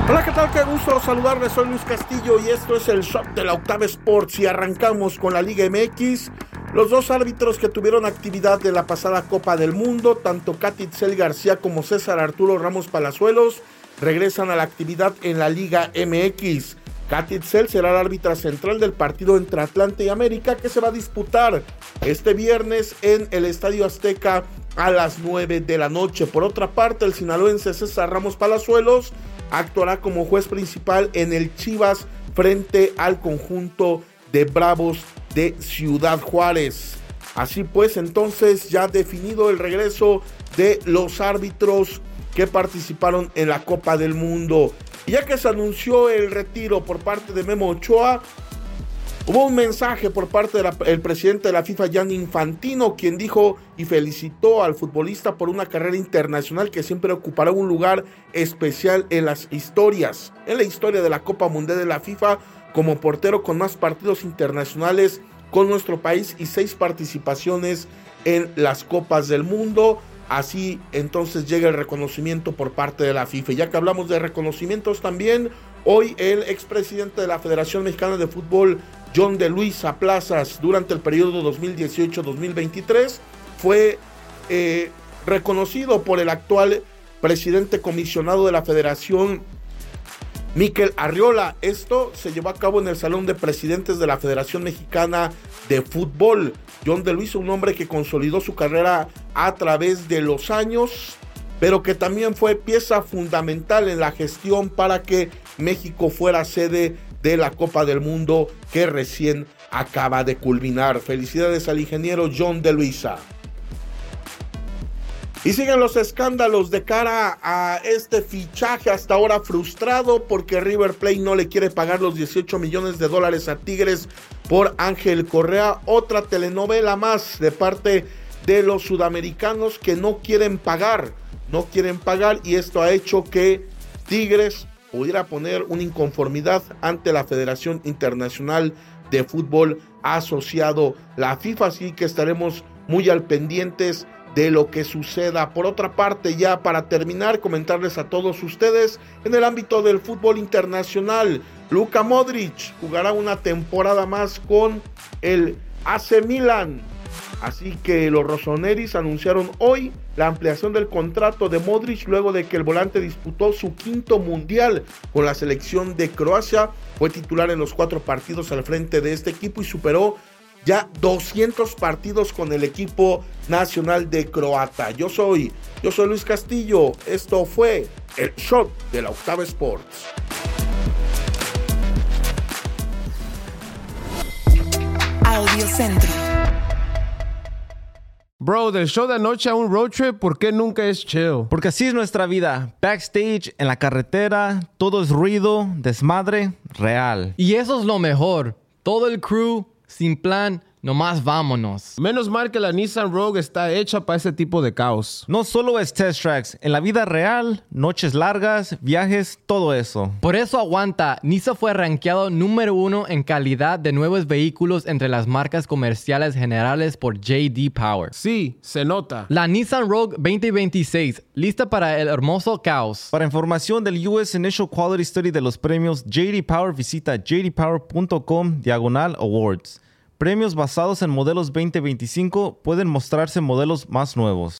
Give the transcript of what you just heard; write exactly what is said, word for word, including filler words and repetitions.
Hola, ¿qué tal? Qué gusto saludarles, soy Luis Castillo y esto es el Shot de la Octava Sports y arrancamos con la Liga M X. Los dos árbitros que tuvieron actividad de la pasada Copa del Mundo, tanto Katy Itzel García como César Arturo Ramos Palazuelos, regresan a la actividad en la Liga M X. Katy Itzel será la árbitra central del partido entre Atlante y América que se va a disputar este viernes en el Estadio Azteca a las nueve de la noche. Por otra parte, el sinaloense César Ramos Palazuelos actuará como juez principal en el Chivas frente al conjunto de Bravos de Ciudad Juárez. Así pues, entonces ya definido el regreso de los árbitros que participaron en la Copa del Mundo. Y ya que se anunció el retiro por parte de Memo Ochoa, hubo un mensaje por parte del presidente de la FIFA, Gianni Infantino, quien dijo y felicitó al futbolista por una carrera internacional que siempre ocupará un lugar especial en las historias, en la historia de la Copa Mundial de la FIFA, como portero con más partidos internacionales con nuestro país y seis participaciones en las Copas del Mundo. Así entonces llega el reconocimiento por parte de la FIFA. Y ya que hablamos de reconocimientos también, hoy el expresidente de la Federación Mexicana de Fútbol, John de Luisa Plazas, durante el periodo dos mil dieciocho dos mil veintitrés, fue eh, reconocido por el actual presidente comisionado de la Federación, Mikel Arriola. Esto se llevó a cabo en el Salón de Presidentes de la Federación Mexicana de Fútbol. John de Luisa, un hombre que consolidó su carrera a través de los años, pero que también fue pieza fundamental en la gestión para que México fuera sede de la Copa del Mundo que recién acaba de culminar. Felicidades al ingeniero John de Luisa. Y siguen los escándalos de cara a este fichaje hasta ahora frustrado porque River Plate no le quiere pagar los dieciocho millones de dólares a Tigres por Ángel Correa. Otra telenovela más de parte de los sudamericanos que no quieren pagar, no quieren pagar y esto ha hecho que Tigres pudiera poner una inconformidad ante la Federación Internacional de Fútbol asociado la FIFA, así que estaremos muy al pendientes de lo que suceda. Por otra parte, ya para terminar, comentarles a todos ustedes en el ámbito del fútbol internacional, Luka Modric jugará una temporada más con el A C Milan. Así que los rosoneris anunciaron hoy la ampliación del contrato de Modric luego de que el volante disputó su quinto mundial con la selección de Croacia. Fue titular en los cuatro partidos al frente de este equipo y superó ya doscientos partidos con el equipo nacional de Croata. Yo soy, yo soy Luis Castillo. Esto fue el Shot de la Octava Sports. Audio Centro. Bro, del show de anoche a un road trip, ¿por qué nunca es chill? Porque así es nuestra vida. Backstage, en la carretera, todo es ruido, desmadre, real. Y eso es lo mejor. Todo el crew, sin plan, nomás vámonos. Menos mal que la Nissan Rogue está hecha para ese tipo de caos. No solo es test tracks. En la vida real, noches largas, viajes, todo eso. Por eso aguanta. Nissan fue rankeado número uno en calidad de nuevos vehículos entre las marcas comerciales generales por J D Power. Sí, se nota. La Nissan Rogue veinte veintiséis, lista para el hermoso caos. Para información del U S Initial Quality Study de los premios J D Power, visita j d power punto com diagonal awards. Premios basados en modelos veinte veinticinco pueden mostrarse modelos más nuevos.